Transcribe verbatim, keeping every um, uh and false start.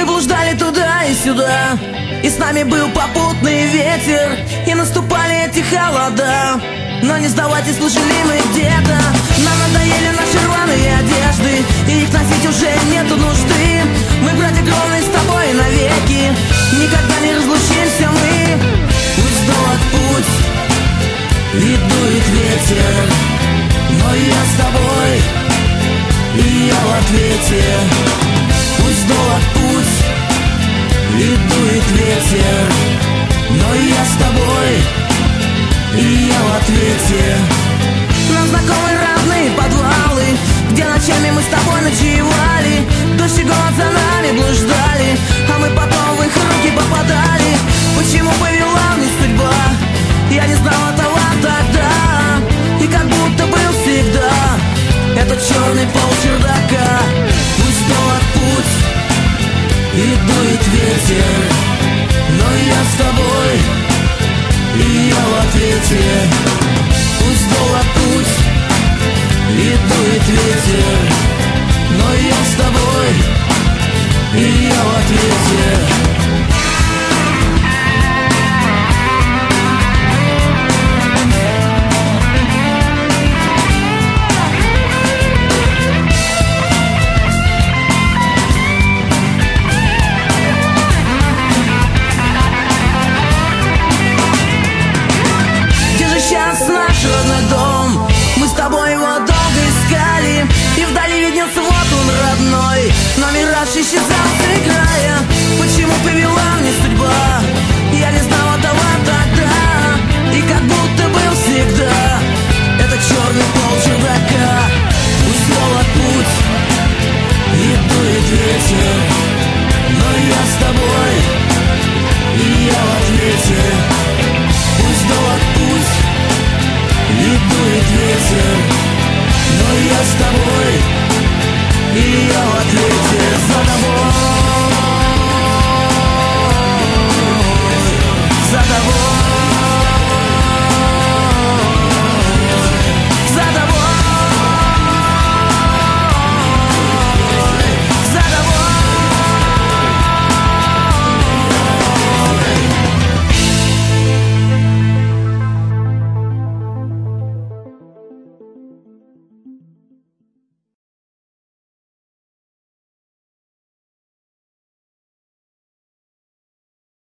Мы блуждали туда и сюда, и с нами был попутный ветер, и наступали эти холода. Но не сдавайтесь, слышали мы где-то. Нам надоели наши рваные одежды, и их носить уже нету нужды. Мы, братья кровные, с тобой навеки, никогда не разлучимся мы. Пусть долг путь и дует ветер, но я с тобой, и я в ответе. Пусть долг путь и дует ветер, но я с тобой, и я в ответе. Нам знакомы разные подвалы, где ночами мы с тобой ночевали. Дождь и голод за нами блуждали, а мы потом в их руки попадали. Почему повела мне судьба? Я не знал этого тогда, и как будто был всегда этот черный пол чердака. Пусть долг путь и дует ветер, но я с тобой, и я в ответе.